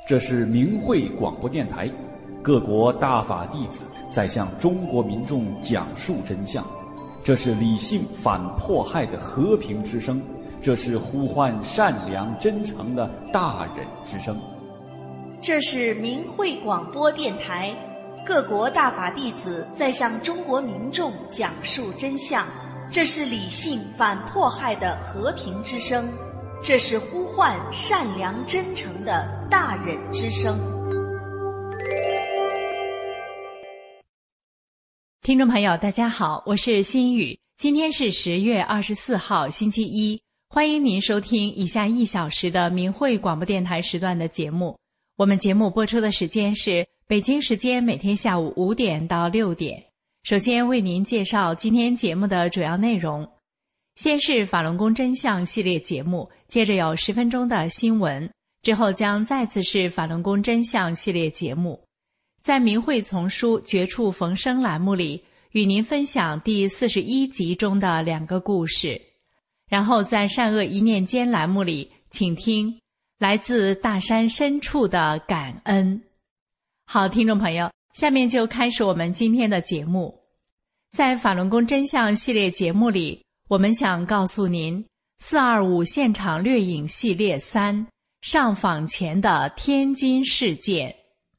这是明慧广播电台，各国大法弟子在向中国民众讲述真相。这是理性反迫害的和平之声，这是呼唤善良真诚的大忍之声。 这是明慧广播电台，各国大法弟子在向中国民众讲述真相。这是理性反迫害的和平之声，这是呼唤善良真诚的大忍之声。 听众朋友大家好，我是心雨，今天是10月24号星期一，欢迎您收听以下1小时的明慧广播电台时段的节目。我们节目播出的时间是北京时间每天下午5点到6点。首先为您介绍今天节目的主要内容，先是法轮功真相系列节目，接着有10分钟的新闻，之后将再次是法轮功真相系列节目。在明慧丛书绝处逢生栏目里，与您分享第41集中的2个故事。然后在善恶一念间栏目里，请听来自大山深处的感恩。好，听众朋友，下面就开始我们今天的节目。在法轮功真相系列节目里，我们想告诉您425现场掠影系列3，上访前的天津事件。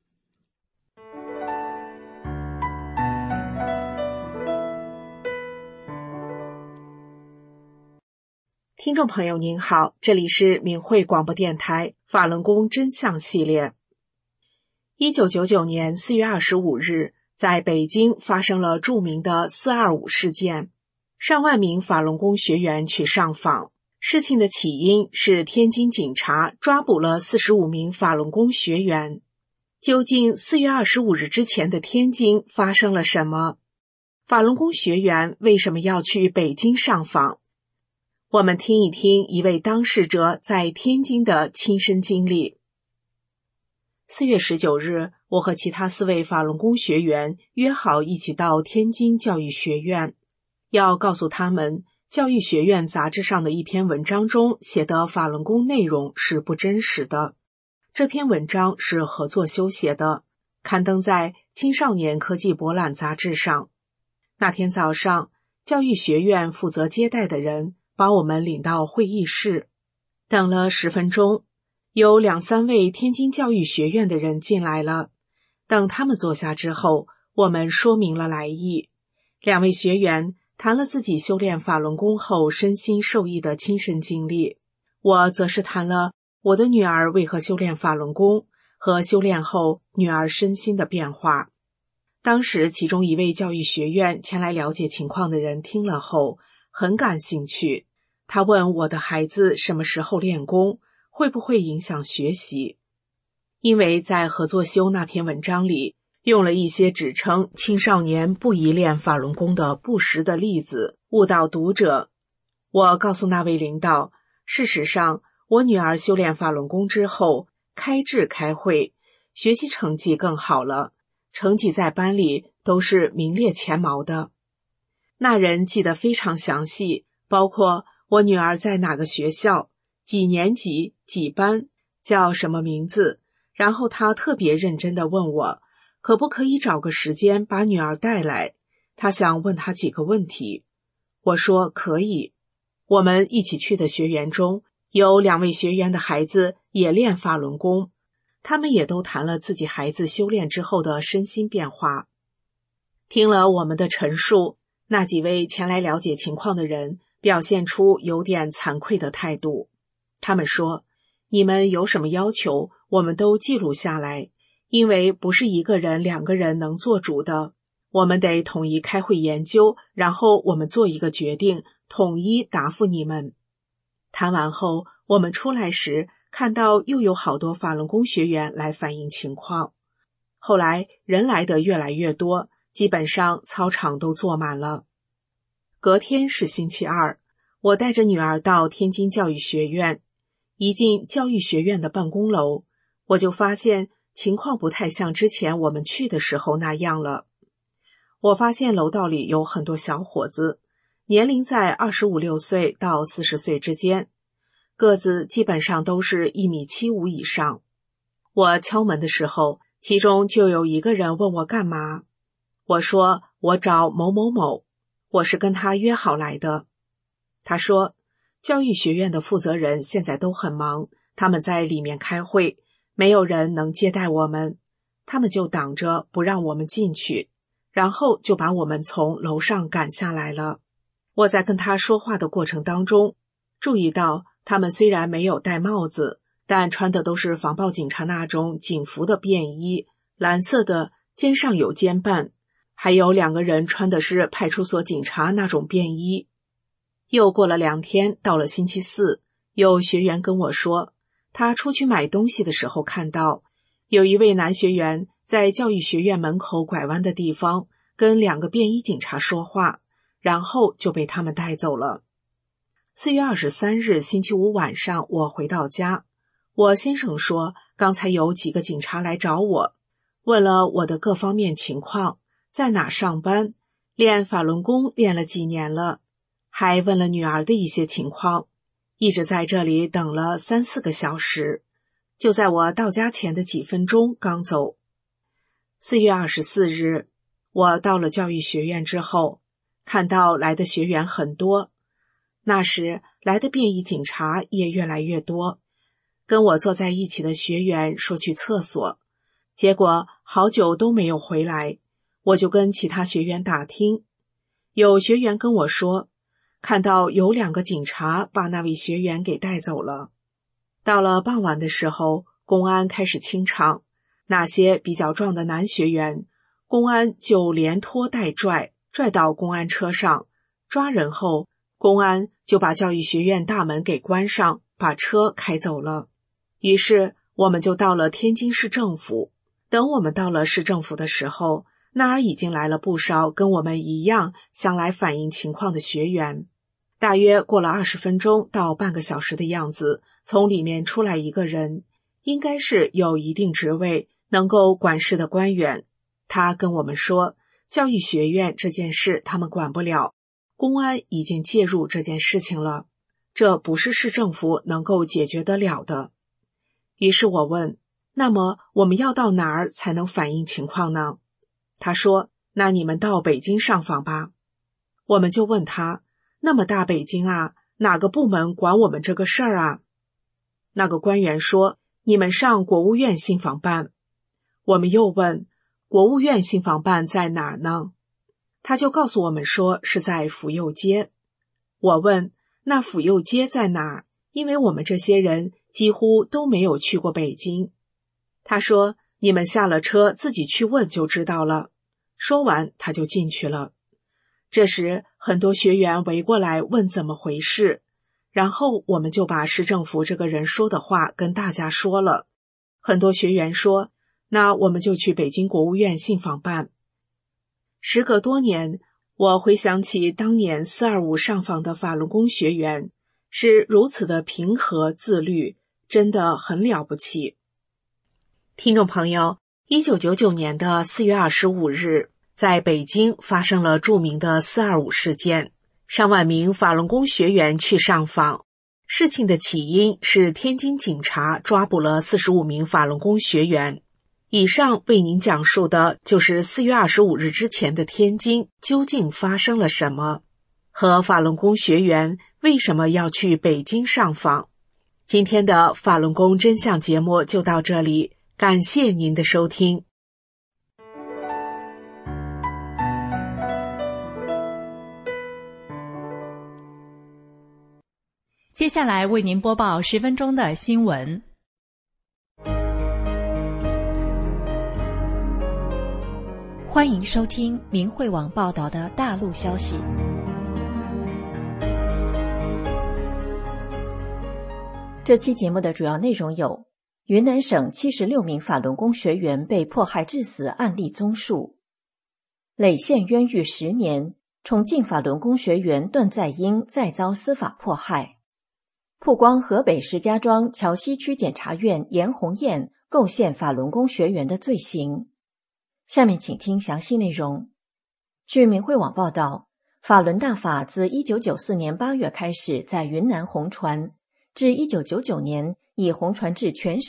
听众朋友您好，这里是明慧广播电台法轮功真相系列。1999年4月25日，在北京发生了著名的425事件，上万名法轮功学员去上访。事情的起因是天津警察抓捕了45名法轮功学员。究竟4月25日之前的天津发生了什么？法轮功学员为什么要去北京上访？我们听一听一位当事者在天津的亲身经历。4月19日，我和其他4位法轮功学员约好一起到天津教育学院，要告诉他们教育学院杂志上的一篇文章中写的法轮功内容是不真实的。这篇文章是何作修写的，刊登在青少年科技博览杂志上。那天早上，教育学院负责接待的人把我们领到会议室，等了10分钟，有2、3位天津教育学院的人进来了。等他们坐下之后，我们说明了来意。2位学员谈了自己修炼法轮功后身心受益的亲身经历，我则是谈了我的女儿为何修炼法轮功和修炼后女儿身心的变化。当时其中一位教育学院前来了解情况的人听了后很感兴趣，他问我的孩子什么时候练功，会不会影响学习。因为在何作修那篇文章里用了一些指称青少年不宜练法轮功的不实的例子，误导读者。我告诉那位领导，事实上我女儿修炼法轮功之后开智开慧，学习成绩更好了，成绩在班里都是名列前茅的。那人记得非常详细，包括我女儿在哪个学校，几年级几班，叫什么名字，然后他特别认真地问我可不可以找个时间把女儿带来，他想问她几个问题。我说可以。我们一起去的学员中有2位学员的孩子也练法轮功，他们也都谈了自己孩子修炼之后的身心变化。听了我们的陈述，那几位前来了解情况的人表现出有点惭愧的态度。他们说，你们有什么要求，我们都记录下来，因为不是1个人2个人能做主的，我们得统一开会研究，然后我们做一个决定，统一答复你们。谈完后，我们出来时看到又有好多法轮功学员来反映情况。后来人来得越来越多，基本上操场都坐满了。隔天是星期二，我带着女儿到天津教育学院。一进教育学院的办公楼，我就发现情况不太像之前我们去的时候那样了。我发现楼道里有很多小伙子，年龄在25、6岁到40岁之间，个子基本上都是1.75米以上。 我敲门的时候，其中就有一个人问我干嘛。我说我找某某某，我是跟他约好来的。他说教育学院的负责人现在都很忙，他们在里面开会，没有人能接待我们，他们就挡着不让我们进去，然后就把我们从楼上赶下来了。我在跟他说话的过程当中，注意到他们虽然没有戴帽子，但穿的都是防暴警察那种警服的便衣，蓝色的，肩上有肩band，还有2个人穿的是派出所警察那种便衣。又过了2天，到了星期4，有学员跟我说，他出去买东西的时候看到有一位男学员在教育学院门口拐弯的地方跟2个便衣警察说话，然后就被他们带走了。4月23日星期5晚上，我回到家，我先生说刚才有几个警察来找我，问了我的各方面情况，在哪上班，练法轮功练了几年了，还问了女儿的一些情况，一直在这里等了3-4个小时，就在我到家前的几分钟刚走。4月24日，我到了教育学院之后，看到来的学员很多，那时来的便衣警察也越来越多。跟我坐在一起的学员说去厕所，结果好久都没有回来，我就跟其他学员打听，有学员跟我说，看到有2个警察把那位学员给带走了。到了傍晚的时候，公安开始清场，那些比较壮的男学员，公安就连拖带拽到公安车上，抓人后，公安就把教育学院大门给关上，把车开走了。于是我们就到了天津市政府。等我们到了市政府的时候，那儿已经来了不少跟我们一样想来反映情况的学员。大约过了20分钟到半个小时的样子，从里面出来一个人，应该是有一定职位能够管事的官员。他跟我们说，教育学院这件事他们管不了，公安已经介入这件事情了，这不是市政府能够解决得了的。于是我问，那么我们要到哪儿才能反映情况呢？他说，那你们到北京上访吧。我们就问他，那么大北京啊，哪个部门管我们这个事儿啊？那个官员说，你们上国务院信访办。我们又问，国务院信访办在哪儿呢？他就告诉我们说是在府右街。我问，那府右街在哪儿？因为我们这些人几乎都没有去过北京。他说，你们下了车自己去问就知道了。说完他就进去了。这时很多学员围过来问怎么回事，然后我们就把市政府这个人说的话跟大家说了。很多学员说，那我们就去北京国务院信访办。时隔多年，我回想起当年425上访的法轮功学员，是如此的平和自律，真的很了不起。听众朋友，1999年的4月25日，在北京发生了著名的425事件，上万名法轮功学员去上访。事情的起因是天津警察抓捕了45名法轮功学员。以上为您讲述的就是4月25日之前的天津究竟发生了什么，和法轮功学员为什么要去北京上访。今天的法轮功真相节目就到这里，感谢您的收听。 接下来为您播报10分钟的新闻。 欢迎收听明慧网报道的大陆消息。这期节目的主要内容有：云南省76名法轮功学员被迫害致死案例综述；诒县冤狱10年，重庆法轮功学员段在英再遭司法迫害；曝光河北石家庄桥西区检察院严红艳构陷法轮功学员的罪行。下面请听详细内容。据明慧网报道，法轮大法自1994年8月开始在云南红传，至1999年已红传至全省，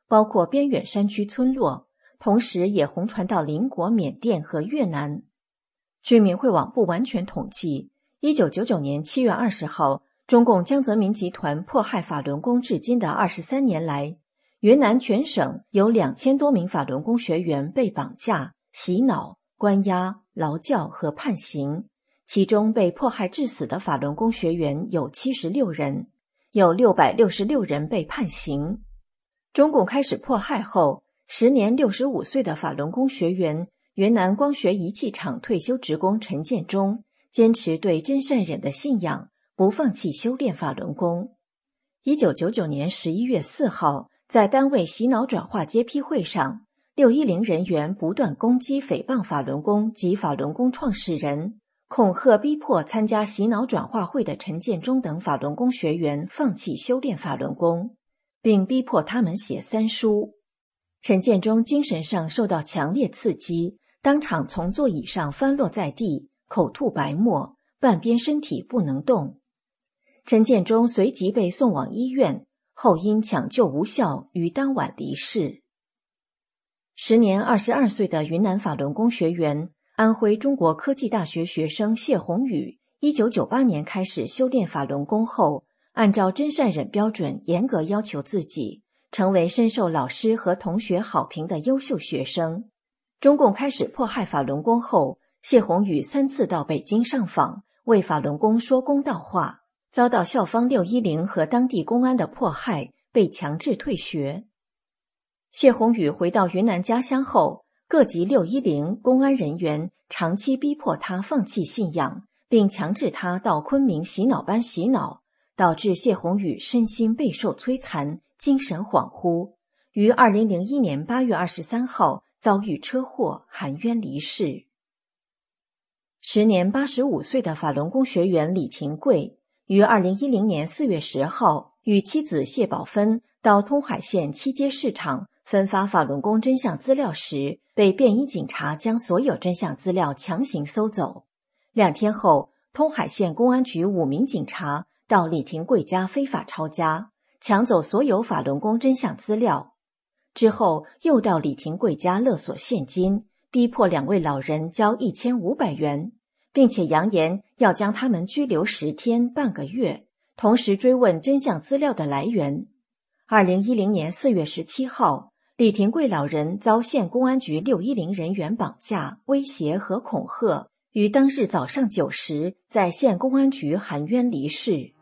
包括边远山区村落，同时也红传到邻国缅甸和越南。据民会网不完全统计，1999年7月20号，中共江泽民集团迫害法轮功至今的23年来，云南全省有2000多名法轮功学员被绑架、洗脑、关押、劳教和判刑，其中被迫害致死的法轮功学员有76人，有666人被判刑。中共开始迫害后，时年65岁的法轮功学员、云南光学仪器厂退休职工陈建忠坚持对真善忍的信仰，不放弃修炼法轮功。1999年11月4号，在单位洗脑转化揭批会上，610人员不断攻击诽谤法轮功及法轮功创始人，恐吓逼迫参加洗脑转化会的陈建忠等法轮功学员放弃修炼法轮功，并逼迫他们写三书。陈建忠精神上受到强烈刺激，当场从座椅上翻落在地，口吐白沫，半边身体不能动。陈建忠随即被送往医院，后因抢救无效，于当晚离世。时年22岁的云南法轮功学员、安徽中国科技大学学生谢宏宇，1998年开始修炼法轮功后，按照真善忍标准严格要求自己，成为深受老师和同学好评的优秀学生。中共开始迫害法轮功后，谢宏宇3次到北京上访，为法轮功说公道话，遭到校方610和当地公安的迫害，被强制退学。谢宏宇回到云南家乡后，各级610公安人员长期逼迫他放弃信仰，并强制他到昆明洗脑班洗脑，导致谢宏宇身心备受摧残，精神恍惚，于2001年8月23号遭遇车祸，含冤离世。时年85岁的法轮功学员李廷贵，于2010年4月10号与妻子谢宝芬到通海县七街市场分发法轮功真相资料时，被便衣警察将所有真相资料强行搜走。2天后，通海县公安局5名警察到李廷贵家非法抄家，抢走所有法轮功真相资料。之后又到李廷贵家勒索现金，逼迫2位老人交1500元，并且扬言要将他们拘留10天半个月，同时追问真相资料的来源。2010年4月17号，李廷贵老人遭县公安局610人员绑架、威胁和恐吓，于当日早上9时在县公安局含冤离世。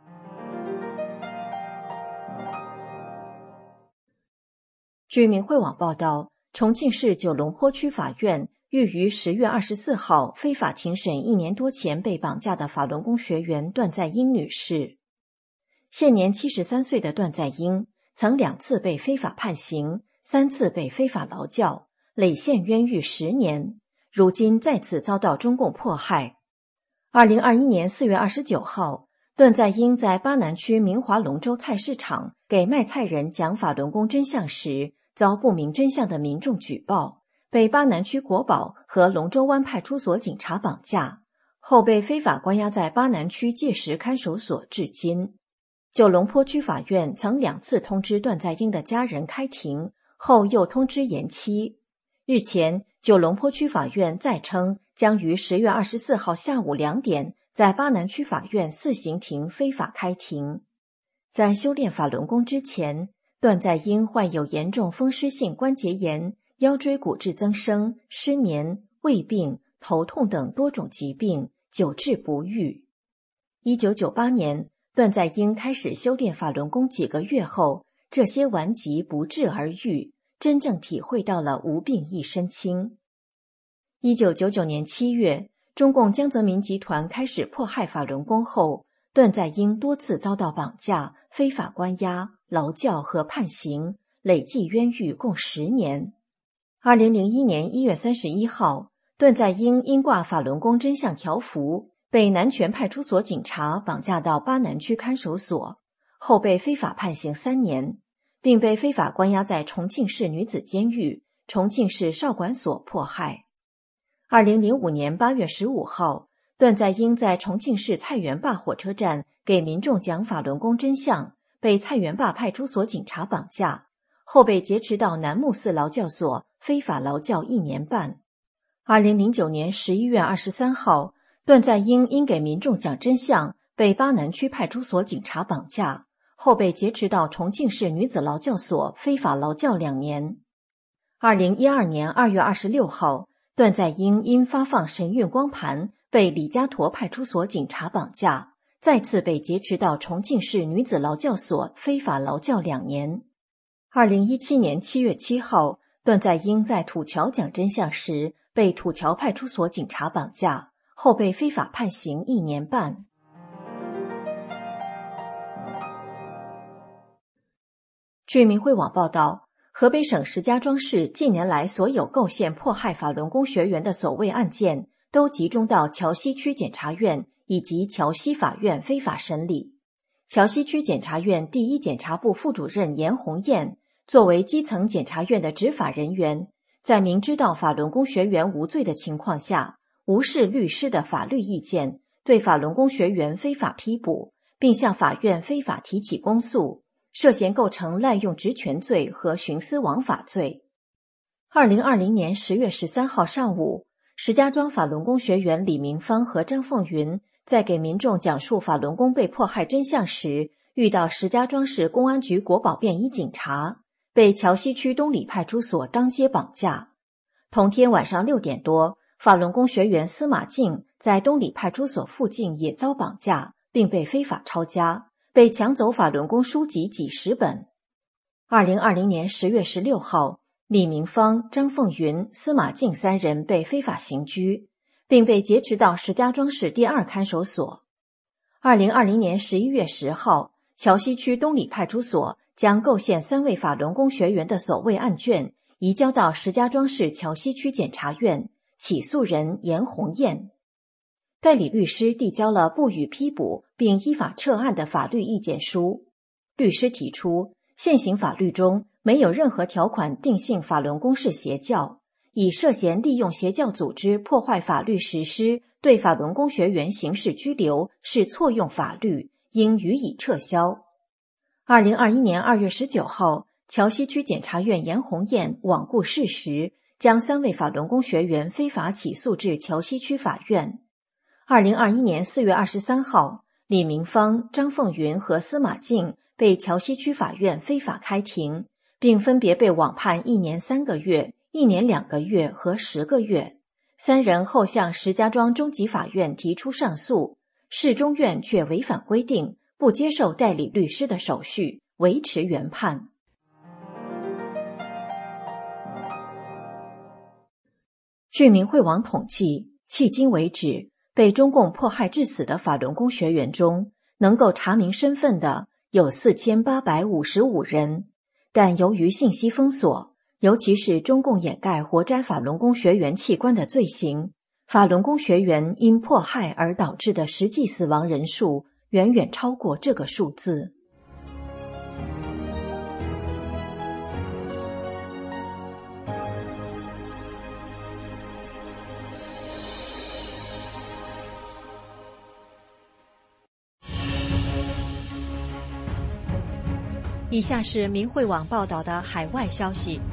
据民会网报道，重庆市九龙坡区法院欲于10月24号非法庭审1年多前被绑架的法轮功学员段在英女士。现年73岁的段在英曾2次被非法判刑，3次被非法劳教，累陷冤狱10年，如今再次遭到中共迫害。2021年4月29号，段在英在巴南区明华龙舟菜市场给卖菜人讲法轮功真相时，遭不明真相的民众举报，被巴南区国保和龙舟湾派出所警察绑架，后被非法关押在巴南区界石看守所至今。九龙坡区法院曾2次通知段在英的家人开庭，后又通知延期。日前，九龙坡区法院再称将于10月24号下午2点在巴南区法院4刑庭非法开庭。在修炼法轮功之前，段在英患有严重风湿性关节炎、腰椎骨质增生、失眠、胃病、头痛等多种疾病，久治不愈。1998年，段在英开始修炼法轮功几个月后，这些顽疾不治而愈，真正体会到了无病一身轻。1999年7月，中共江泽民集团开始迫害法轮功后，段在英多次遭到绑架、非法关押、劳教和判刑，累计冤狱共10年。2001年1月31号，段在英因挂法轮功真相条幅，被南泉派出所警察绑架到巴南区看守所，后被非法判刑3年，并被非法关押在重庆市女子监狱、重庆市少管所迫害。2005年8月15号，段在英在重庆市菜园坝火车站给民众讲法轮功真相，被菜园坝派出所警察绑架， 后被劫持到南木寺劳教所非法劳教1年半。2009年11月23号，段在英因给民众讲真相，被巴南区派出所警察绑架，后被劫持到重庆市女子劳教所非法劳教2年。2012年2月26号，段在英因发放神韵光盘，被李家沱派出所警察绑架，再次被劫持到重庆市女子劳教所非法劳教2年。2017年7月7号，段在英在土桥讲真相时，被土桥派出所警察绑架，后被非法判刑1年半。据明慧网报道，河北省石家庄市近年来所有构陷迫害法轮功学员的所谓案件，都集中到桥西区检察院以及桥西法院非法审理。桥西区检察院第一检察部副主任严红艳作为基层检察院的执法人员，在明知道法轮功学员无罪的情况下，无视律师的法律意见，对法轮功学员非法批捕，并向法院非法提起公诉，涉嫌构成滥用职权罪和徇私枉法罪。2020年10月13号上午，石家庄法轮功学员李明芳和张凤云在给民众讲述法轮功被迫害真相时，遇到石家庄市公安局国保便衣警察，被桥西区东里派出所当街绑架。同天晚上6点多，法轮功学员司马静在东里派出所附近也遭绑架，并被非法抄家，被抢走法轮功书籍几十本。2020年10月16号，李明芳、张凤云、司马静3人被非法刑拘，并被劫持到石家庄市第2看守所。2020年11月10号，桥西区东里派出所将构陷3位法轮功学员的所谓案卷移交到石家庄市桥西区检察院，起诉人严红艳。代理律师递交了不予批捕并依法撤案的法律意见书。律师提出，现行法律中没有任何条款定性法轮功是邪教，以涉嫌利用邪教组织破坏法律实施对法轮功学员刑事拘留是错用法律，应予以撤销。2021年2月19号，桥西区检察院严红艳罔顾事实，将3位法轮功学员非法起诉至桥西区法院。2021年4月23号，李明芳、张凤云和司马静被桥西区法院非法开庭，并分别被网判1年3个月、1年2个月和10个月。3人后向石家庄中级法院提出上诉，市中院却违反规定，不接受代理律师的手续，维持原判。据明慧网统计，迄今为止，被中共迫害致死的法轮功学员中，能够查明身份的有4855人，但由于信息封锁，尤其是中共掩盖活摘法轮功学员器官的罪行，法轮功学员因迫害而导致的实际死亡人数远远超过这个数字。以下是明慧网报道的海外消息，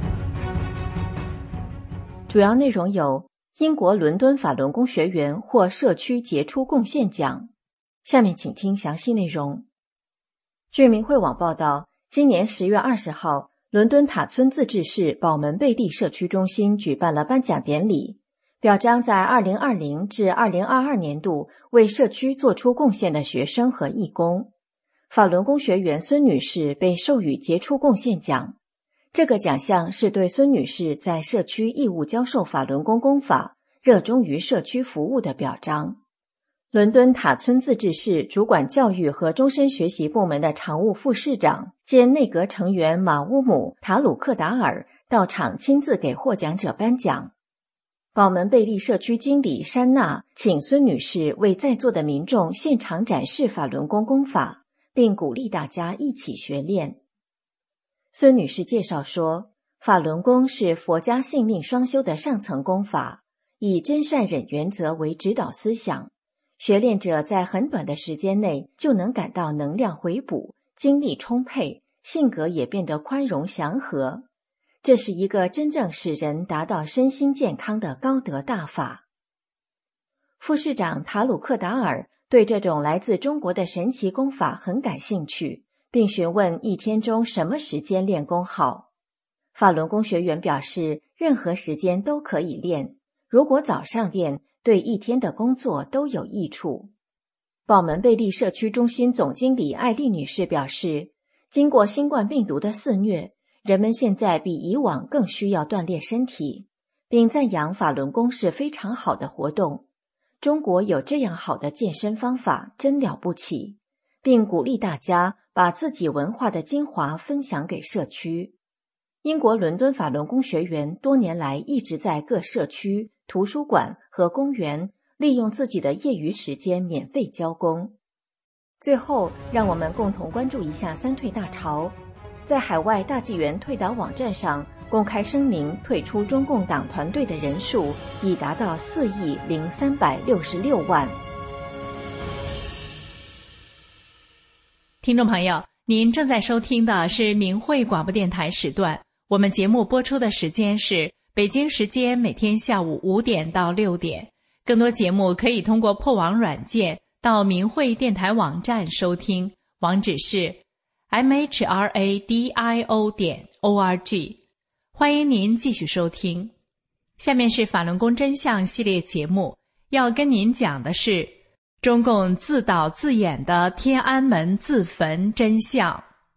主要内容有：英国伦敦法轮功学员获社区杰出贡献奖。下面请听详细内容。据明慧网报道，今年10月20号，伦敦塔村自治市宝门贝利社区中心举办了颁奖典礼，表彰在2020至2022年度为社区做出贡献的学生和义工。法轮功学员孙女士被授予杰出贡献奖，这个奖项是对孙女士在社区义务教授法轮功功法、热衷于社区服务的表彰。伦敦塔村自治市主管教育和终身学习部门的常务副市长兼内阁成员马乌姆·塔鲁克达尔到场亲自给获奖者颁奖。宝门贝利社区经理珊娜请孙女士为在座的民众现场展示法轮功功法，并鼓励大家一起学练。孙女士介绍说，法轮功是佛家性命双修的上层功法，以真善忍原则为指导思想，学练者在很短的时间内就能感到能量回补、精力充沛， 性格也变得宽容祥和。这是一个真正使人达到身心健康的高德大法。副市长塔鲁克达尔对这种来自中国的神奇功法很感兴趣，并询问一天中什么时间练功好。法轮功学员表示，任何时间都可以练，如果早上练，对一天的工作都有益处。宝门贝利社区中心总经理艾丽女士表示，经过新冠病毒的肆虐，人们现在比以往更需要锻炼身体，并赞扬法轮功是非常好的活动。中国有这样好的健身方法，真了不起，并鼓励大家把自己文化的精华分享给社区。英国伦敦法轮功学员多年来一直在各社区、图书馆和公园利用自己的业余时间免费教功。最后，让我们共同关注一下三退大潮。在海外大纪元退党网站上公开声明退出中共党团队的人数已达到4.0366亿。 听众朋友，您正在收听的是明慧广播电台时段，我们节目播出的时间是北京时间每天下午5点到6点。更多节目可以通过破网软件到明慧电台网站收听，网址是mhradio.org。 欢迎您继续收听。下面是法轮功真相系列节目，要跟您讲的是中共自导自演的天安门自焚真相。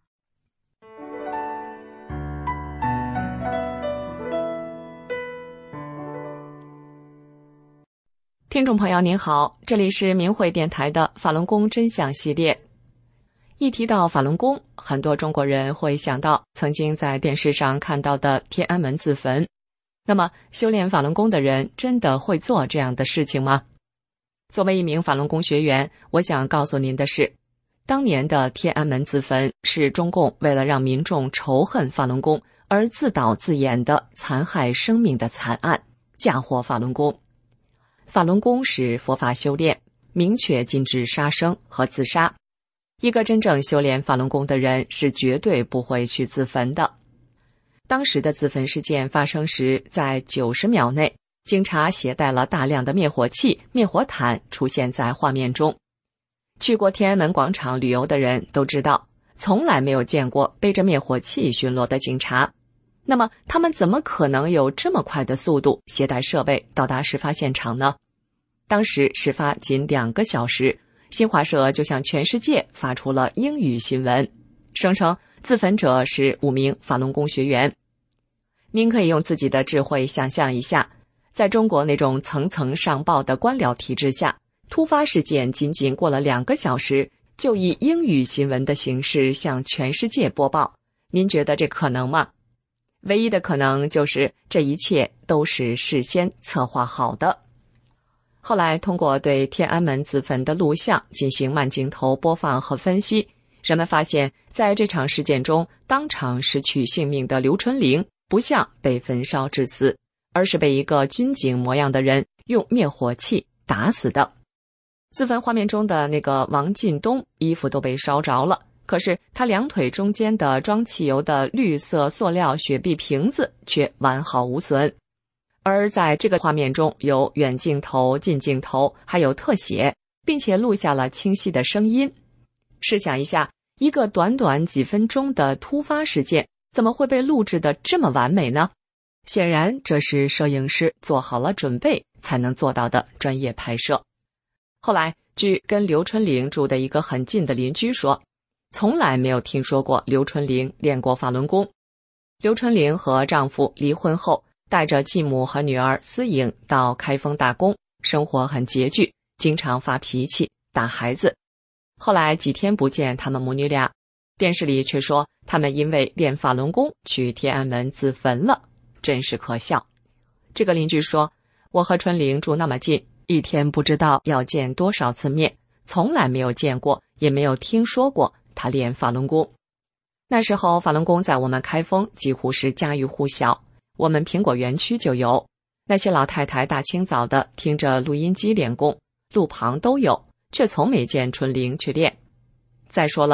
听众朋友您好，这里是明慧电台的法轮功真相系列。一提到法轮功，很多中国人会想到曾经在电视上看到的天安门自焚。那么，修炼法轮功的人真的会做这样的事情吗？作为一名法轮功学员，我想告诉您的是，当年的天安门自焚是中共为了让民众仇恨法轮功而自导自演的残害生命的惨案，嫁祸法轮功。法轮功是佛法修炼，明确禁止杀生和自杀。一个真正修炼法轮功的人是绝对不会去自焚的。当时的自焚事件发生时，在90秒内，警察携带了大量的灭火器、灭火毯出现在画面中。去过天安门广场旅游的人都知道，从来没有见过背着灭火器巡逻的警察。那么他们怎么可能有这么快的速度携带设备到达事发现场呢？当时事发仅2个小时，新华社就向全世界发出了英语新闻，声称自焚者是5名法轮功学员。您可以用自己的智慧想象一下，在中国那种层层上报的官僚体制下，突发事件仅仅过了2个小时，就以英语新闻的形式向全世界播报，您觉得这可能吗？唯一的可能就是这一切都是事先策划好的。后来通过对天安门自焚的录像进行慢镜头播放和分析，人们发现在这场事件中当场失去性命的刘春玲不像被焚烧致死，而是被一个军警模样的人用灭火器打死的。自焚画面中的那个王进东衣服都被烧着了，可是他2腿中间的装汽油的绿色塑料雪碧瓶子却完好无损。而在这个画面中有远镜头、近镜头，还有特写，并且录下了清晰的声音。试想一下，一个短短几分钟的突发事件，怎么会被录制得这么完美呢？显然这是摄影师做好了准备才能做到的专业拍摄。后来据跟刘春玲住的一个很近的邻居说，从来没有听说过刘春玲练过法轮功。刘春玲和丈夫离婚后，带着继母和女儿思颖到开封打工，生活很拮据，经常发脾气打孩子。后来几天不见他们母女俩，电视里却说他们因为练法轮功去天安门自焚了，真是可笑。这个邻居说，我和春玲住那么近，一天不知道要见多少次面，从来没有见过，也没有听说过他练法轮功。那时候法轮功在我们开封几乎是家喻户晓，我们苹果园区就有，那些老太太大清早的听着录音机练功，路旁都有，却从没见春玲去练。再说了，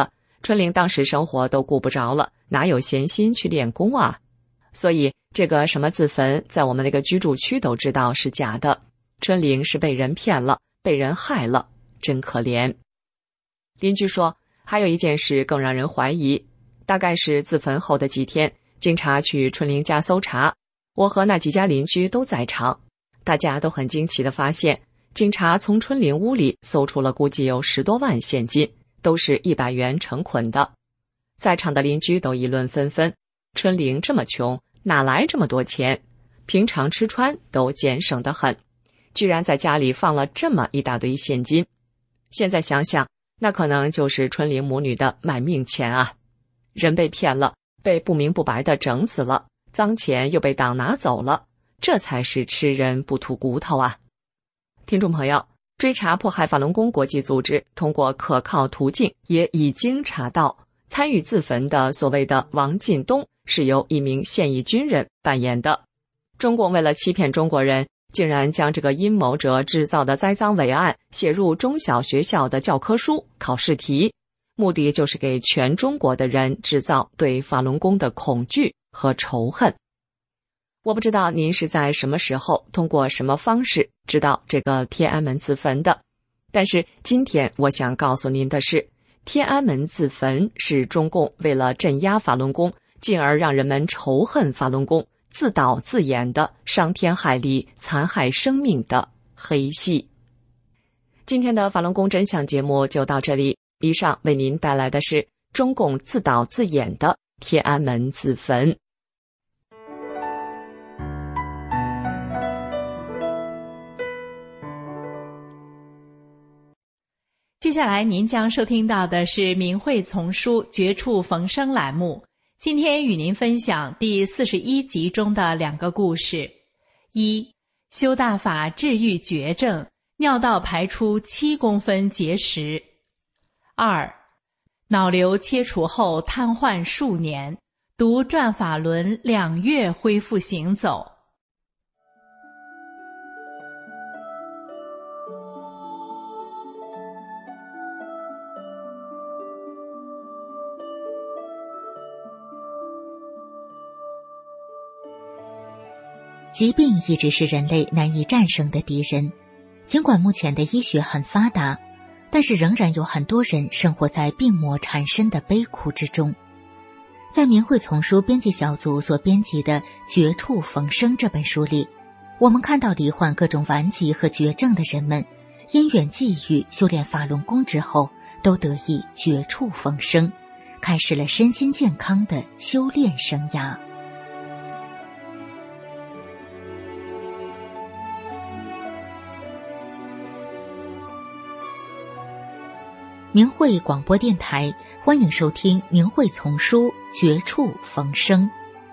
春玲当时生活都顾不着了，哪有闲心去练功啊？所以这个什么自焚，在我们那个居住区都知道是假的。春玲是被人骗了，被人害了，真可怜。邻居说，还有一件事更让人怀疑，大概是自焚后的几天，警察去春玲家搜查，我和那几家邻居都在场，大家都很惊奇地发现，警察从春玲屋里搜出了估计有10多万现金，都是100元成捆的。在场的邻居都议论纷纷，春玲这么穷，哪来这么多钱？平常吃穿都俭省得很，居然在家里放了这么一大堆现金。现在想想，那可能就是春玲母女的卖命钱啊！人被骗了，被不明不白的整死了，赃钱又被党拿走了，这才是吃人不吐骨头啊！听众朋友，追查迫害法轮功国际组织通过可靠途径也已经查到，参与自焚的所谓的王进东是由一名现役军人扮演的。中共为了欺骗中国人，竟然将这个阴谋者制造的栽赃伪案写入中小学校的教科书、考试题，目的就是给全中国的人制造对法轮功的恐惧和仇恨。我不知道您是在什么时候通过什么方式知道这个天安门自焚的，但是今天我想告诉您的是，天安门自焚是中共为了镇压法轮功，进而让人们仇恨法轮功，自导自演的伤天害理、残害生命的黑戏。今天的法轮功真相节目就到这里，以上为您带来的是中共自导自演的天安门自焚。 接下来您将收听到的是明慧丛书绝处逢生栏目，今天与您分享第41集中的2个故事：一、修大法治愈绝症，尿道排出7公分结石；二、脑瘤切除后瘫痪数年，读转法轮2月恢复行走。 疾病一直是人类难以战胜的敌人，尽管目前的医学很发达，但是仍然有很多人生活在病魔缠身的悲苦之中。在明慧丛书编辑小组所编辑的《绝处逢生》这本书里，我们看到罹患各种顽疾和绝症的人们，因缘际遇修炼法轮功之后，都得以绝处逢生，开始了身心健康的修炼生涯。明慧广播电台，欢迎收听明慧丛书《绝处逢生》。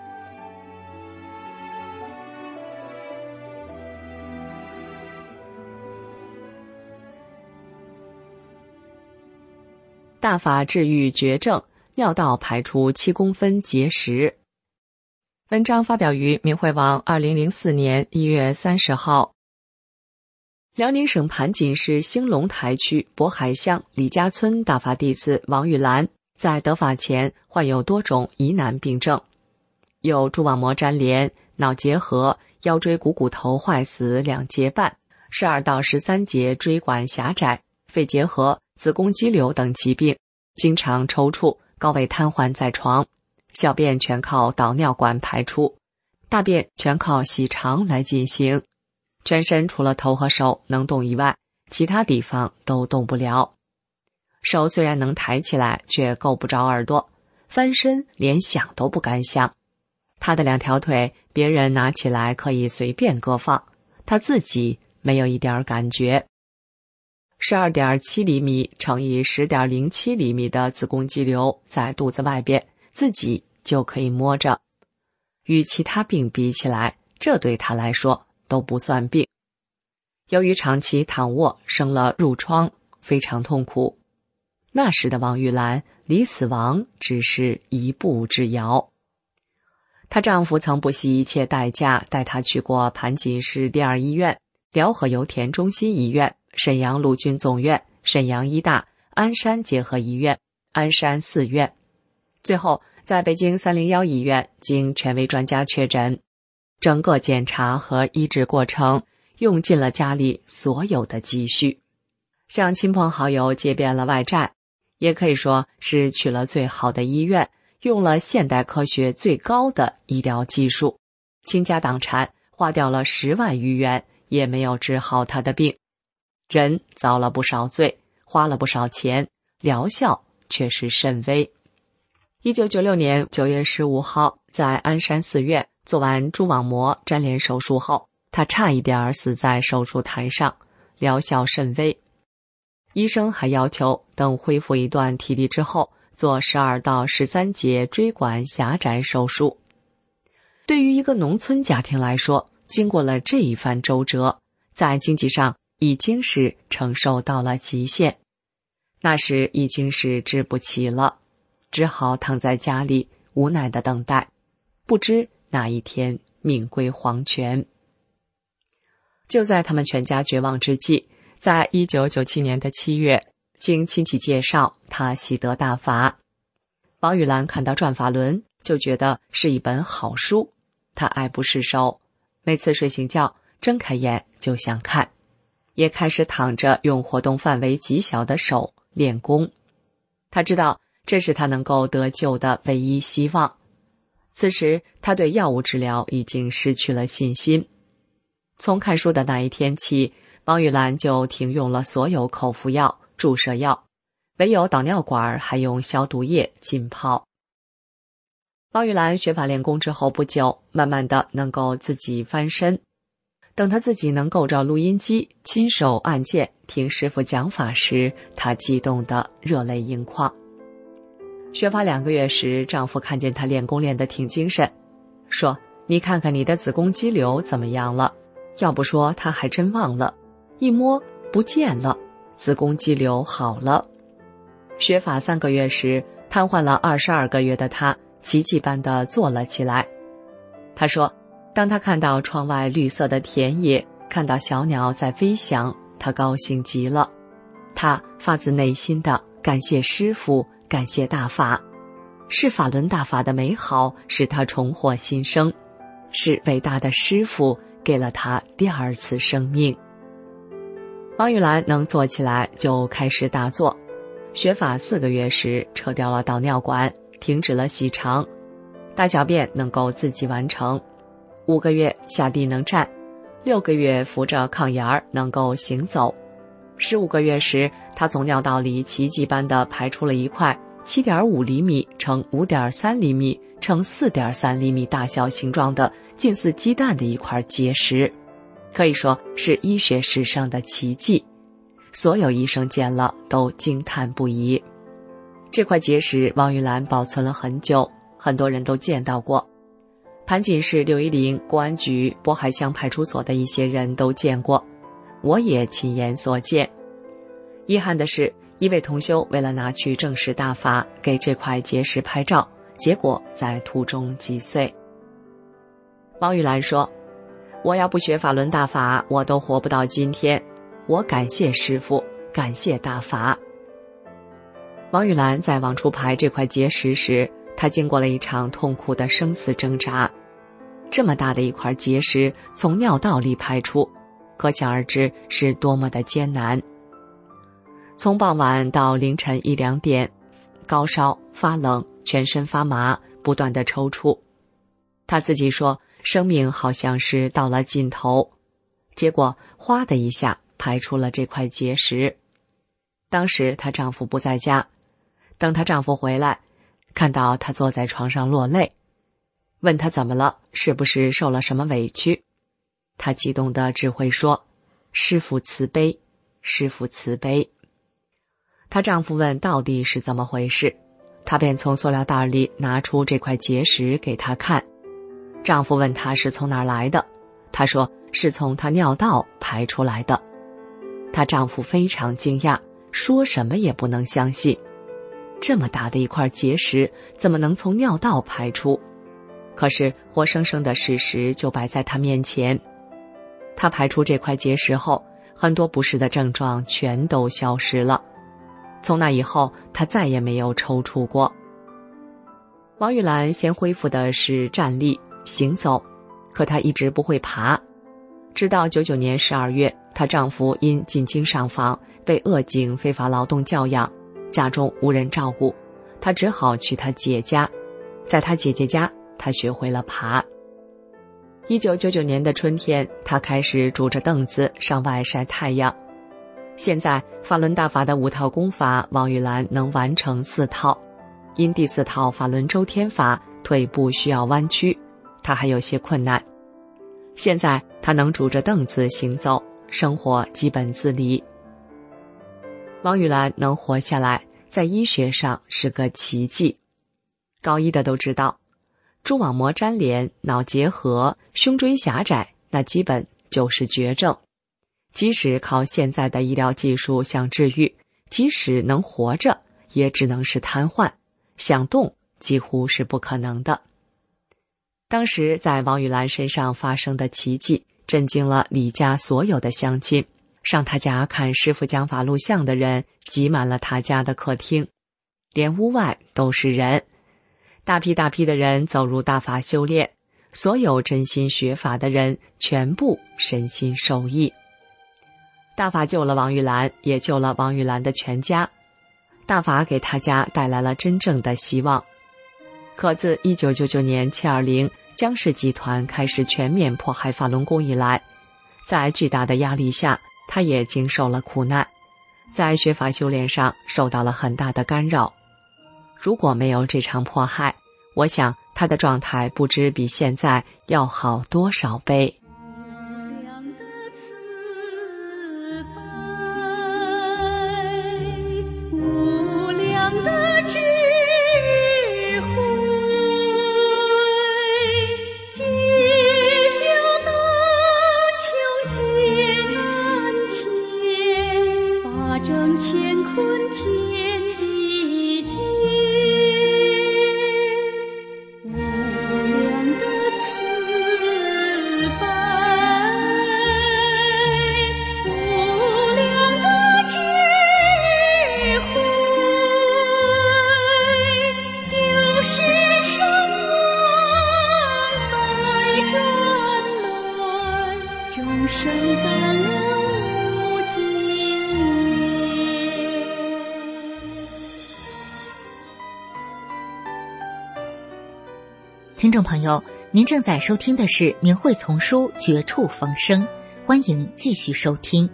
大法治愈绝症，尿道排出7公分结石。文章发表于明慧网2004年1月30号。辽宁省盘锦市兴隆台区渤海乡李家村大法弟子王玉兰，在得法前患有多种疑难病症，有蛛网膜粘连、脑结核、腰椎股头坏死2节半、12到13节椎管狭窄、肺结核、子宫肌瘤等疾病，经常抽搐，高位瘫痪在床，小便全靠导尿管排出，大便全靠洗肠来进行。全身除了头和手能动以外，其他地方都动不了。手虽然能抬起来，却够不着耳朵，翻身连想都不敢想。他的2条腿，别人拿起来可以随便搁放，他自己没有一点感觉。12.7厘米乘以10.07厘米的子宫肌瘤在肚子外边，自己就可以摸着。与其他病比起来，这对他来说都不算病。由于长期躺卧，生了褥疮，非常痛苦。那时的王玉兰离死亡只是一步之遥。她丈夫曾不惜一切代价带她去过盘锦市第2医院、辽河油田中心医院、沈阳陆军总院、沈阳医大、鞍山结合医院、 鞍山4院，最后在北京301医院经权威专家确诊。整个检查和医治过程用尽了家里所有的积蓄，向亲朋好友借遍了外债，也可以说是去了最好的医院，用了现代科学最高的医疗技术，倾家荡产，花掉了10万余元，也没有治好他的病。人遭了不少罪，花了不少钱，疗效却是甚微。1996年9月15号，在鞍山4院做完蛛网膜粘连手术后，他差一点死在手术台上，疗效甚微。医生还要求等恢复一段体力之后，做12到13节椎管狭窄手术。对于一个农村家庭来说，经过了这一番周折，在经济上已经是承受到了极限，那时已经是治不起了，只好躺在家里无奈地等待，不知哪一天命归黄泉。就在他们全家绝望之际，在1997年的7月，经亲戚介绍，他喜得大法。王玉兰看到《转法轮》就觉得是一本好书，他爱不释手，每次睡醒觉睁开眼就想看，也开始躺着用活动范围极小的手练功。他知道这是他能够得救的唯一希望。此时他对药物治疗已经失去了信心。从看书的那一天起，王玉兰就停用了所有口服药、注射药，唯有导尿管还用消毒液浸泡。王玉兰学法练功之后不久，慢慢的能够自己翻身。等他自己能够照录音机，亲手按键听师傅讲法时，他激动得热泪盈眶。学法2个月时，丈夫看见她练功练得挺精神，说：“你看看你的子宫肌瘤怎么样了？”要不说他还真忘了，一摸不见了，子宫肌瘤好了。学法3个月时，瘫痪了22个月的他奇迹般地坐了起来。他说，当他看到窗外绿色的田野，看到小鸟在飞翔，他高兴极了。他发自内心地感谢师父，感谢大法，是法轮大法的美好使他重获新生，是伟大的师父给了他第2次生命。王玉兰能坐起来就开始打坐，学法4个月时撤掉了导尿管，停止了洗肠，大小便能够自己完成，5个月下地能站，6个月扶着炕沿能够行走。15个月时，他从尿道里奇迹般地排出了一块7.5厘米乘5.3厘米乘4.3厘米大小形状的近似鸡蛋的一块结石，可以说是医学史上的奇迹，所有医生见了都惊叹不已。这块结石王玉兰保存了很久，很多人都见到过，盘锦市610公安局渤海乡派出所的一些人都见过，我也亲眼所见。遗憾的是，一位同修为了拿去证实大法，给这块结石拍照，结果在途中击碎。王玉兰说，我要不学法轮大法，我都活不到今天，我感谢师父，感谢大法。王玉兰在往出排这块结石时，她经过了一场痛苦的生死挣扎。这么大的一块结石从尿道里排出，可想而知是多么的艰难。从傍晚到凌晨1、2点，高烧、发冷、全身发麻，不断的抽搐。她自己说，生命好像是到了尽头，结果哗的一下排出了这块结石。当时她丈夫不在家，等她丈夫回来，看到她坐在床上落泪，问她怎么了，是不是受了什么委屈。她激动地只会说，师父慈悲，师父慈悲。她丈夫问到底是怎么回事，她便从塑料袋里拿出这块结石给她看。丈夫问她是从哪儿来的，她说是从她尿道排出来的。她丈夫非常惊讶，说什么也不能相信，这么大的一块结石怎么能从尿道排出？可是活生生的事实就摆在她面前。她排出这块结石后，很多不适的症状全都消失了。 从那以后，他再也没有抽搐过。王玉兰先恢复的是站立行走，可她一直不会爬。直到99年12月，她丈夫因进京上访，被扼颈非法劳动教养，家中无人照顾，她只好去她姐家。在她姐姐家，她学会了爬。1999年的春天，她开始拄着凳子上外晒太阳。现在法轮大法的5套功法，王玉兰能完成4套。因第4套法轮周天法腿部需要弯曲，她还有些困难。现在她能拄着凳子行走，生活基本自理。王玉兰能活下来，在医学上是个奇迹。高医的都知道，蛛网膜粘连、脑结核、胸椎狭窄，那基本就是绝症。即使靠现在的医疗技术想治愈，即使能活着，也只能是瘫痪，想动几乎是不可能的。当时在王玉兰身上发生的奇迹，震惊了李家所有的乡亲。上他家看师父讲法录像的人挤满了他家的客厅，连屋外都是人。大批大批的人走入大法修炼，所有真心学法的人全部身心受益。大法救了王玉兰，也救了王玉兰的全家。大法给他家带来了真正的希望。可自1999年720江氏集团开始全面迫害法轮功以来，在巨大的压力下，他也经受了苦难，在学法修炼上受到了很大的干扰。如果没有这场迫害，我想他的状态不知比现在要好多少倍。 听众朋友，您正在收听的是明慧丛书《绝处逢生》，欢迎继续收听。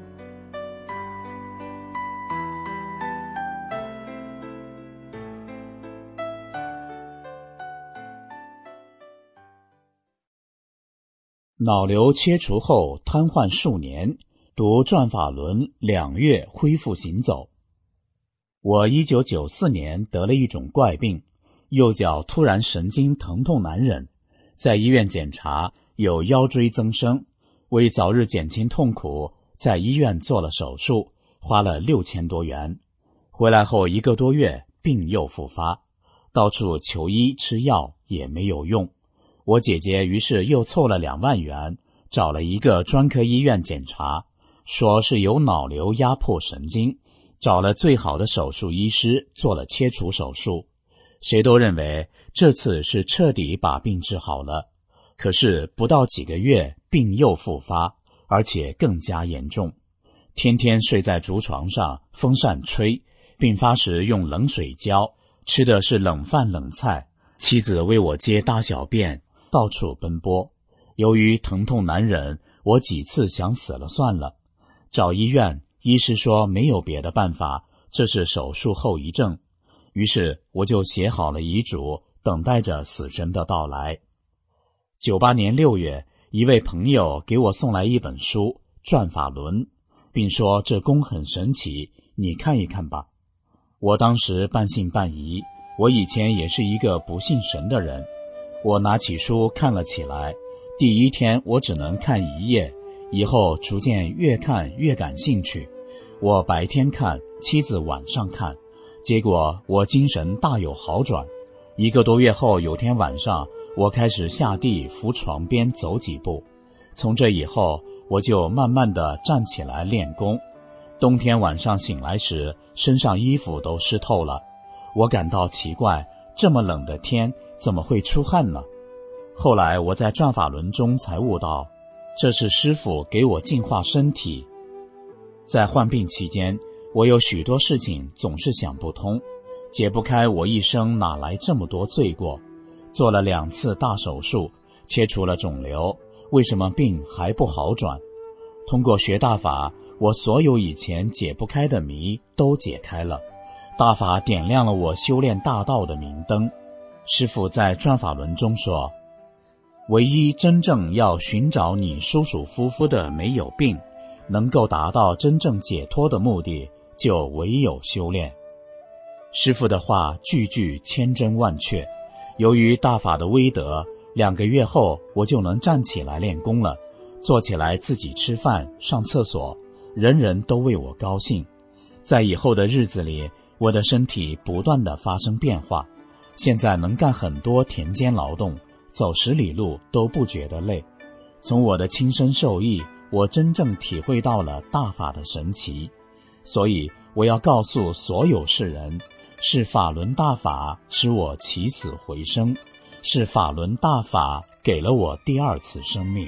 脑瘤切除后瘫痪数年，读转法轮2月恢复行走。我1994年得了一种怪病，右脚突然神经疼痛难忍，在医院检查有腰椎增生，为早日减轻痛苦，在医院做了手术，花了6000多元。回来后1个多月，病又复发，到处求医吃药也没有用。我姐姐于是又凑了2万元，找了一个专科医院检查，说是有脑瘤压迫神经，找了最好的手术医师做了切除手术。谁都认为这次是彻底把病治好了，可是不到几个月，病又复发，而且更加严重。天天睡在竹床上，风扇吹，病发时用冷水浇，吃的是冷饭冷菜，妻子为我接大小便，到处奔波。由于疼痛难忍，我几次想死了算了。找医院，医师说没有别的办法，这是手术后遗症。于是我就写好了遗嘱，等待着死神的到来。98年6月，一位朋友给我送来一本书《转法轮》，并说这功很神奇，你看一看吧。我当时半信半疑，我以前也是一个不信神的人。我拿起书看了起来，第一天我只能看1页，以后逐渐越看越感兴趣。我白天看，妻子晚上看，结果我精神大有好转。1个多月后，有天晚上，我开始下地扶床边走几步。从这以后，我就慢慢地站起来练功。 冬天晚上醒来时，身上衣服都湿透了。我感到奇怪，这么冷的天怎么会出汗呢？后来我在转法轮中才悟到，这是师父给我净化身体。在患病期间，我有许多事情总是想不通，解不开我一生哪来这么多罪过。做了2次大手术，切除了肿瘤，为什么病还不好转？通过学大法，我所有以前解不开的谜都解开了。大法点亮了我修炼大道的明灯。师父在转法轮中说，唯一真正要寻找你舒舒服服的没有病，能够达到真正解脱的目的，就唯有修炼。师父的话句句千真万确。由于大法的威德，2个月后我就能站起来练功了，坐起来自己吃饭上厕所，人人都为我高兴。在以后的日子里，我的身体不断地发生变化，现在能干很多田间劳动，走10里路都不觉得累。从我的亲身受益，我真正体会到了大法的神奇。所以我要告诉所有世人，是法轮大法使我起死回生，是法轮大法给了我第2次生命。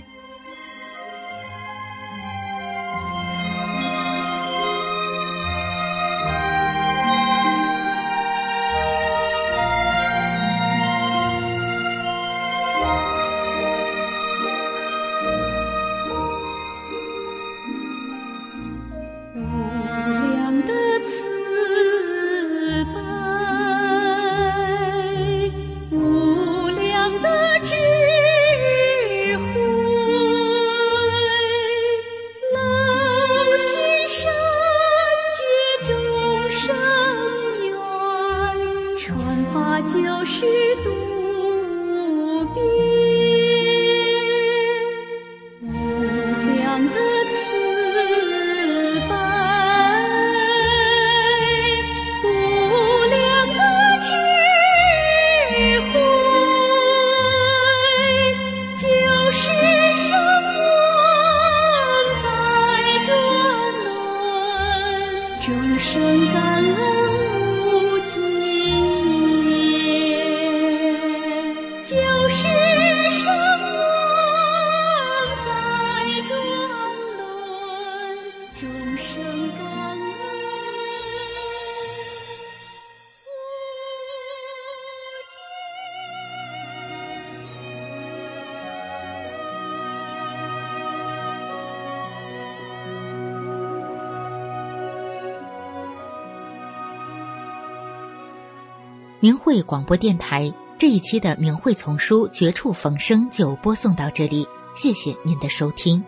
明慧广播电台这一期的明慧丛书《绝处逢生》就播送到这里，谢谢您的收听。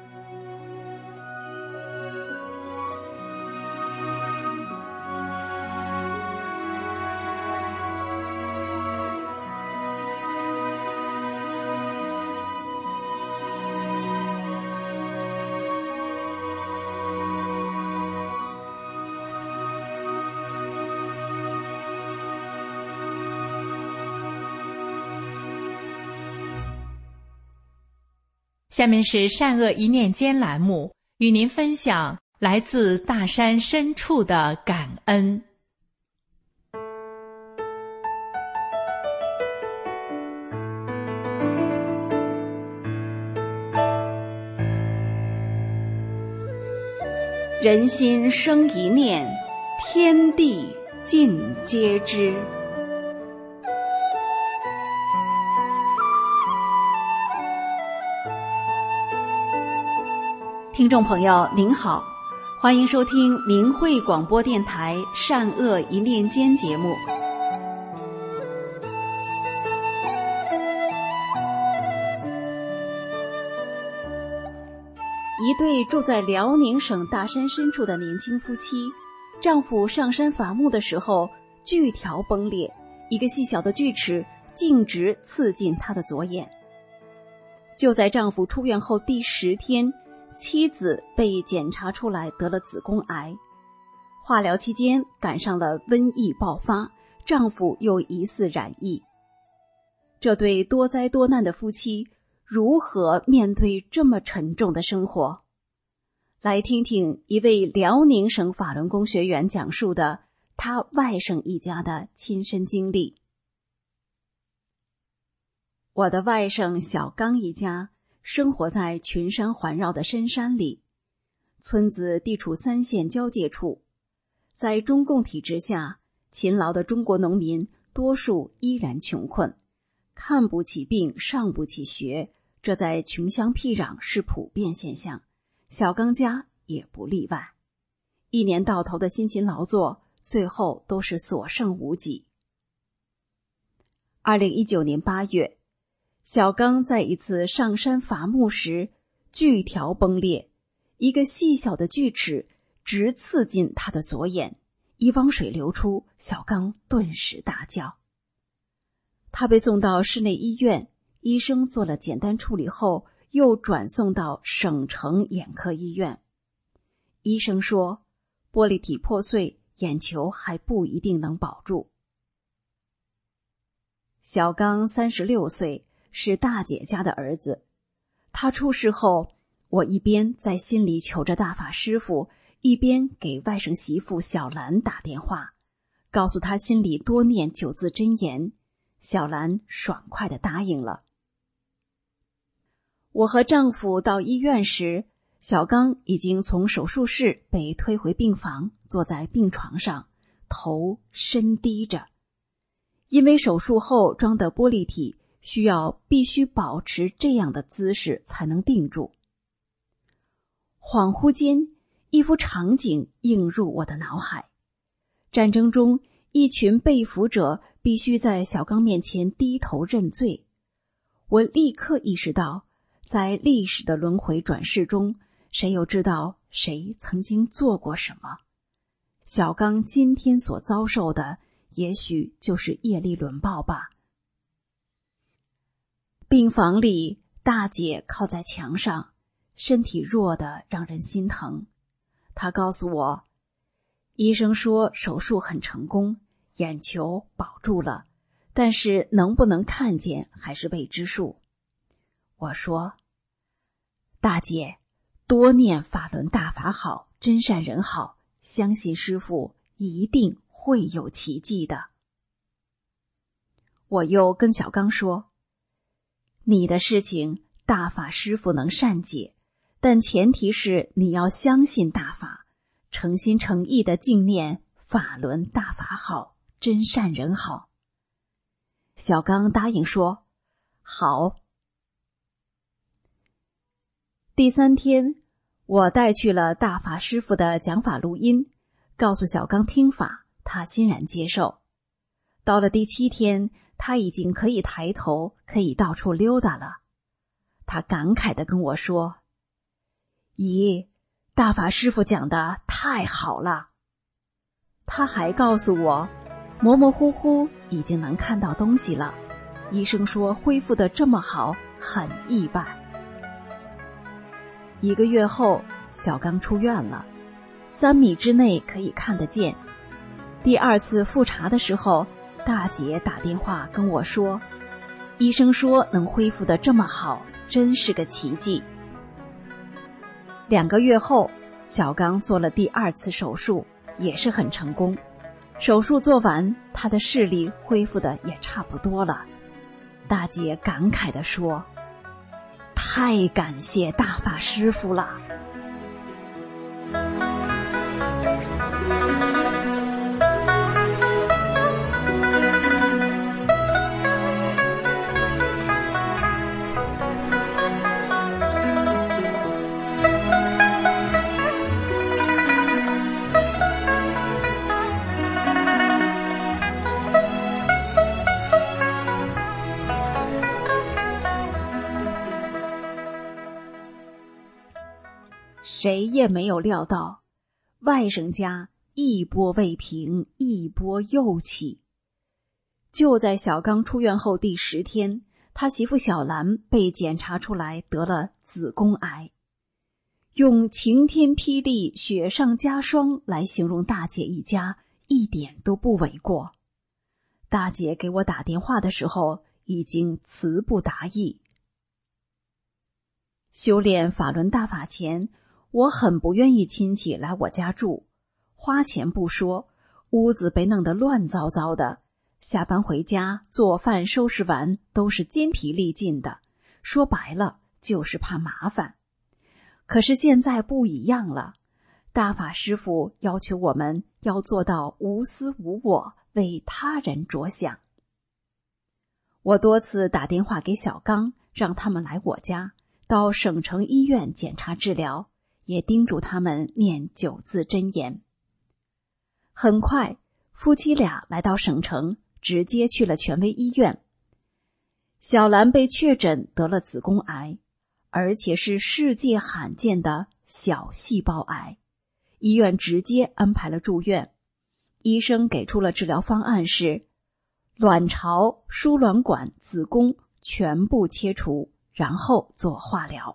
下面是善恶一念间栏目，与您分享来自大山深处的感恩。 人心生一念，天地尽皆知。听众朋友您好，欢迎收听明慧广播电台善恶一念间节目。一对住在辽宁省大山深处的年轻夫妻，丈夫上山伐木的时候锯条崩裂，一个细小的锯齿径直刺进他的左眼。就在丈夫出院后第10天，妻子被检查出来得了子宫癌，化疗期间赶上了瘟疫爆发，丈夫又疑似染疫。这对多灾多难的夫妻如何面对这么沉重的生活？ 来听听一位辽宁省法轮功学员讲述的他外甥一家的亲身经历。我的外甥小刚一家生活在群山环绕的深山里，村子地处3县交界处。在中共体制下，勤劳的中国农民多数依然穷困，看不起病，上不起学，这在穷乡僻壤是普遍现象，小刚家也不例外。一年到头的辛勤劳作，最后都是所剩无几。2019年8月，小刚在一次上山伐木时，锯条崩裂，一个细小的锯齿直刺进他的左眼，一汪水流出，小刚顿时大叫。他被送到市内医院，医生做了简单处理后，又转送到省城眼科医院。医生说，玻璃体破碎，眼球还不一定能保住。小刚36岁，是大姐家的儿子。他出事后，我一边在心里求着大法师父，一边给外甥媳妇小兰打电话，告诉她心里多念9字真言。小兰爽快地答应了。我和丈夫到医院时，小刚已经从手术室被推回病房，坐在病床上，头深低着。因为手术后装的玻璃体必须保持这样的姿势才能定住。恍惚间，一幅场景映入我的脑海。战争中，一群被俘者必须在小刚面前低头认罪。我立刻意识到，在历史的轮回转世中，谁又知道谁曾经做过什么？小刚今天所遭受的，也许就是业力轮报吧。病房里，大姐靠在墙上，身体弱得让人心疼。她告诉我，医生说手术很成功，眼球保住了，但是能不能看见还是未知数。我说，大姐，多念法轮大法好，真善人好，相信师父一定会有奇迹的。我又跟小刚说，你的事情大法师父能善解，但前提是你要相信大法，诚心诚意的敬念法轮大法好，真善人好。小刚答应说，好。第3天，我带去了大法师父的讲法录音，告诉小刚听法，他欣然接受。到了第7天，他已经可以抬头，可以到处溜达了。他感慨地跟我说，咦，大法师父讲的太好了。他还告诉我，模模糊糊已经能看到东西了，医生说恢复得这么好，很意外。1个月后，小刚出院了，3米之内可以看得见。第2次复查的时候，大姐打电话跟我说，医生说能恢复得这么好，真是个奇迹。2个月后，小刚做了第2次手术，也是很成功。手术做完，他的视力恢复得也差不多了。大姐感慨地说，太感谢大法师父了。谁也没有料到，外甥家一波未平，一波又起。就在小刚出院后第10天，他媳妇小兰被检查出来得了子宫癌。用晴天霹雳、雪上加霜来形容大姐一家，一点都不为过。大姐给我打电话的时候，已经词不达意。修炼法轮大法前， 我很不愿意亲戚来我家住，花钱不说，屋子被弄得乱糟糟的，下班回家做饭收拾完都是筋疲力尽的，说白了就是怕麻烦。可是现在不一样了，大法师父要求我们要做到无私无我，为他人着想。我多次打电话给小刚，让他们来我家，到省城医院检查治疗，也叮嘱他们念9字真言。很快，夫妻俩来到省城，直接去了权威医院。小兰被确诊得了子宫癌，而且是世界罕见的小细胞癌，医院直接安排了住院。医生给出了治疗方案是卵巢、输卵管、子宫全部切除，然后做化疗。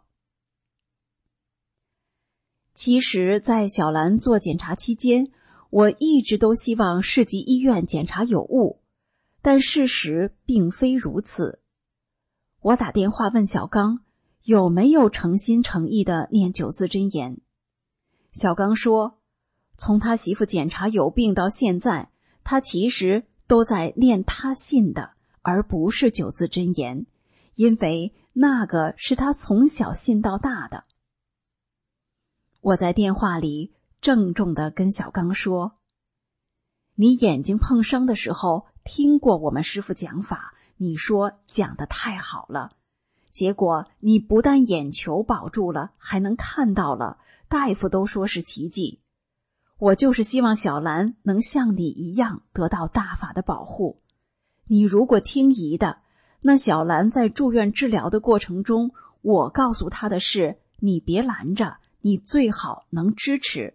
其实在小兰做检查期间，我一直都希望市级医院检查有误，但事实并非如此。我打电话问小刚有没有诚心诚意的念9字真言。小刚说，从他媳妇检查有病到现在，他其实都在念他信的，而不是9字真言，因为那个是他从小信到大的。我在电话里郑重地跟小刚说，你眼睛碰伤的时候听过我们师父讲法，你说讲得太好了，结果你不但眼球保住了，还能看到了，大夫都说是奇迹。我就是希望小兰能像你一样得到大法的保护。你如果听姨的，那小兰在住院治疗的过程中，我告诉她的是，你别拦着，你最好能支持。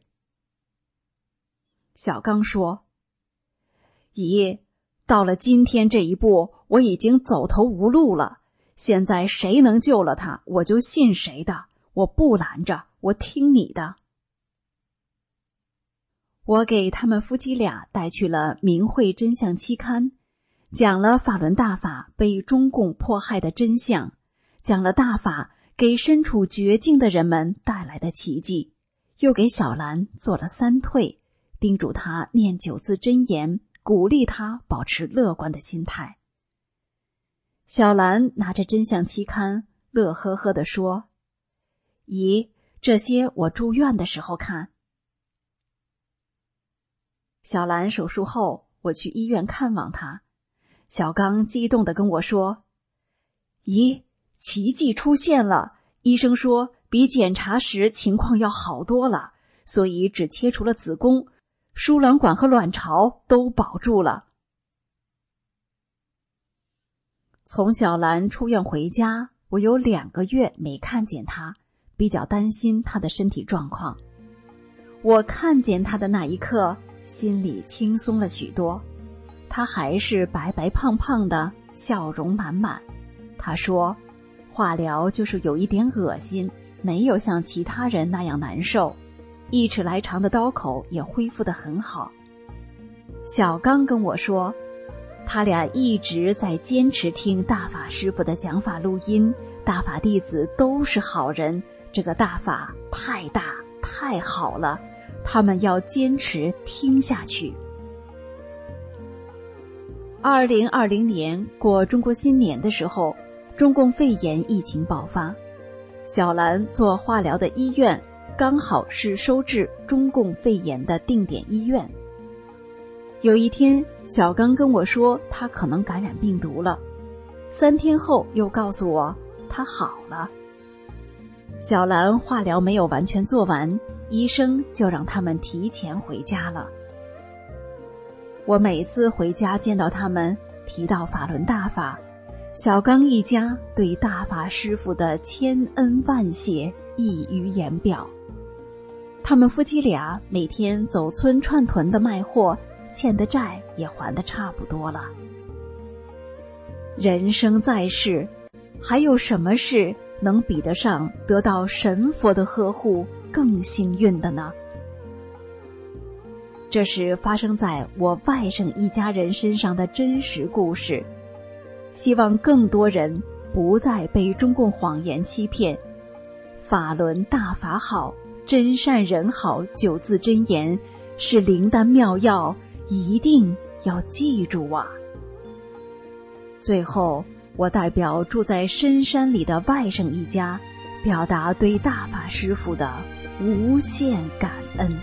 小刚说，姨，到了今天这一步，我已经走投无路了，现在谁能救了他，我就信谁的，我不拦着，我听你的。我给他们夫妻俩带去了《明慧真相》期刊，讲了法轮大法被中共迫害的真相，讲了大法给身处绝境的人们带来的奇迹，又给小兰做了3退，叮嘱她念9字真言，鼓励她保持乐观的心态。小兰拿着真相期刊，乐呵呵地说，姨，这些我住院的时候看。小兰手术后，我去医院看望她，小刚激动地跟我说，姨，奇迹出现了，医生说比检查时情况要好多了，所以只切除了子宫，输卵管和卵巢都保住了。从小兰出院回家，我有2个月没看见她，比较担心她的身体状况。我看见她的那一刻，心里轻松了许多。她还是白白胖胖的，笑容满满。她说，化疗就是有一点恶心，没有像其他人那样难受，1尺来长的刀口也恢复得很好。小刚跟我说，他俩一直在坚持听大法师父的讲法录音，大法弟子都是好人，这个大法太大太好了，他们要坚持听下去。2020年过中国新年的时候，中共肺炎疫情爆发，小兰做化疗的医院刚好是收治中共肺炎的定点医院。有一天，小刚跟我说他可能感染病毒了，3天后又告诉我他好了。小兰化疗没有完全做完，医生就让他们提前回家了。我每次回家见到他们，提到法轮大法，小刚一家对大法师父的千恩万谢溢于言表。他们夫妻俩每天走村串屯的卖货，欠的债也还得差不多了。人生在世，还有什么事能比得上得到神佛的呵护更幸运的呢？这是发生在我外甥一家人身上的真实故事，希望更多人不再被中共谎言欺骗。法轮大法好， 真善人好9字真言是灵丹妙药，一定要记住啊。最后，我代表住在深山里的外甥一家，表达对大法师父的无限感恩。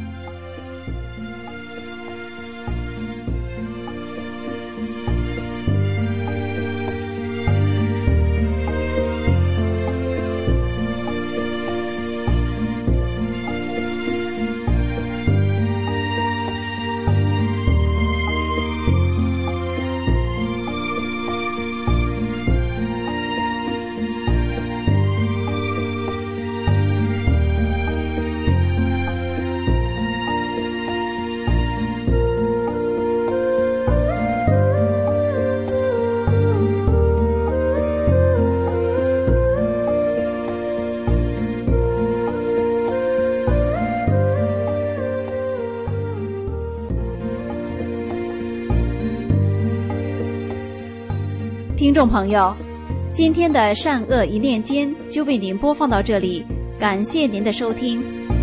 听众朋友，今天的善恶一念间就为您播放到这里，感谢您的收听。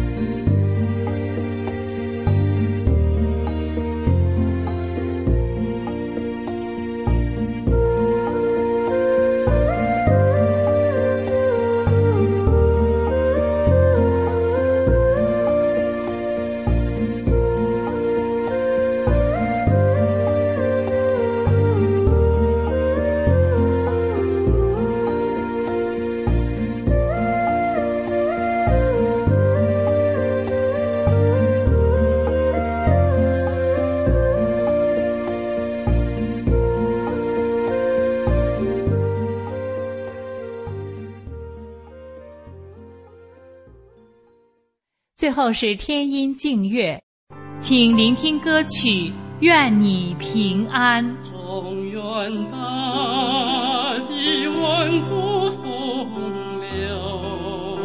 最后是天音净乐，请聆听歌曲《愿你平安》。 中原大地万古风流，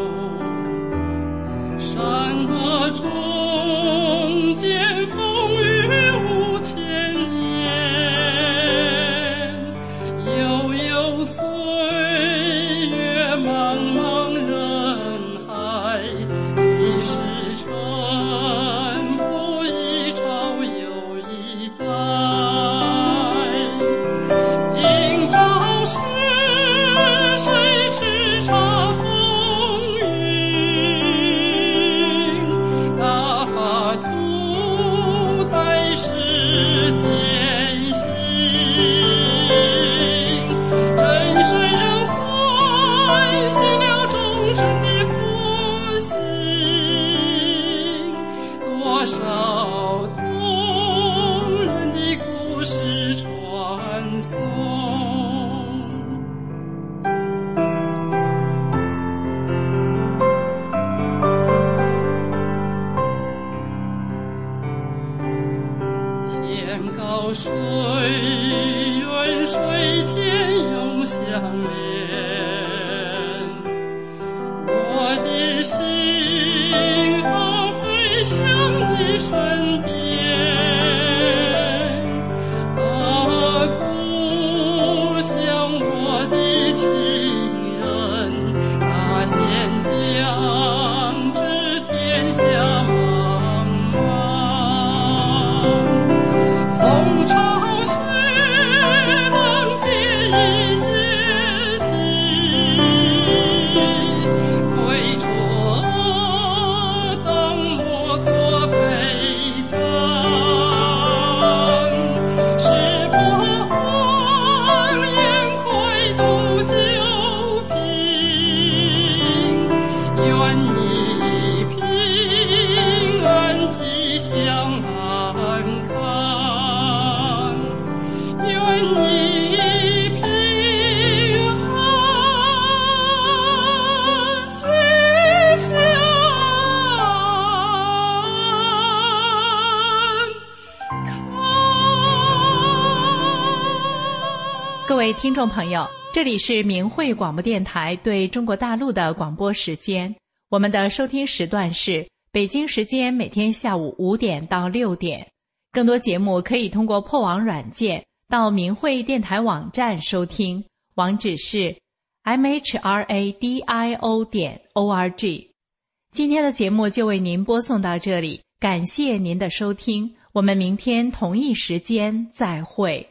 山河中间风雨无千年，悠悠岁月茫茫人海，一世沉浮一朝又一代。今朝是谁叱咤风云？大法图在世天行，真神人唤醒了众生的佛心，多少动人的故事传颂。天高水远，水天永相连，我的心啊飞向你身边。啊，故乡我的亲人，大仙将至天下茫茫，风潮血浪铁已解体，推出当我作陪葬，石破荒烟快渡旧瓶，愿你平安吉祥安康，愿你平安吉祥各位听众朋友，这里是明慧广播电台对中国大陆的广播时间，我们的收听时段是北京时间每天下午5点到6点。更多节目可以通过破网软件到明慧电台网站收听，网址是mhradio.org。 今天的节目就为您播送到这里，感谢您的收听，我们明天同一时间再会。